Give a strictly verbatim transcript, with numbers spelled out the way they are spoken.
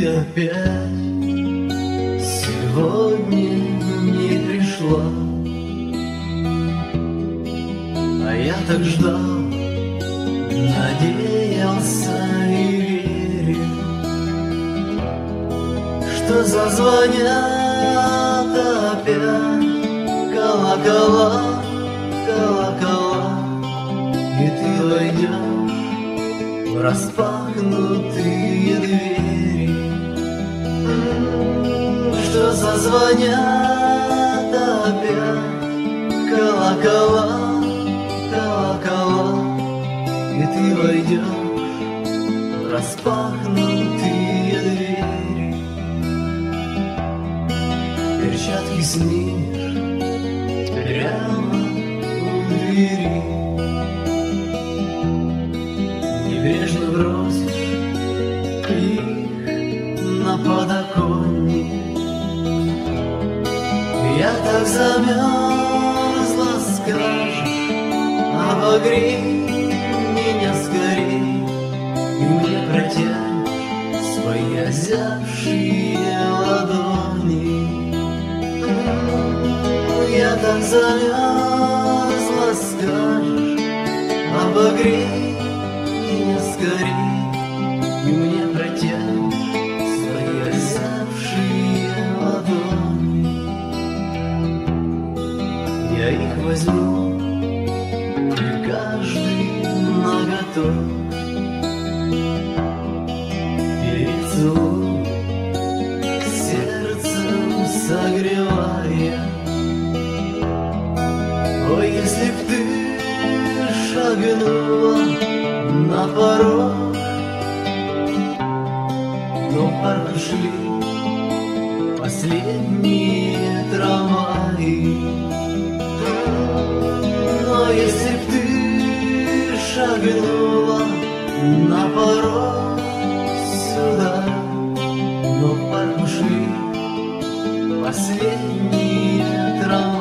опять сегодня не пришла, а я так ждал, надеялся и верил, что зазвонят опять колокола, колокола, и ты войдешь в распахнутые двери, что зазвонят опять колокола, колокола, и ты войдешь в распахнутые двери. Перчатки снимешь прямо у двери, небрежно бросишь их на подоконник. Я так замерзла, скажешь, обогрей меня скорей, и мне протянешь свои озябшие ладони. Я так замерзла, скажешь, обогрей меня скорей, и мне протянешь свои озябшие ладони. Я их возьму, и каждый наготов, перецелую, сердцем согревая. Ой, если б ты шагнула на порог, но в парк ушли последние трамваи. Но если б ты шагнула на порог сюда, но в парк ушли последние трамваи.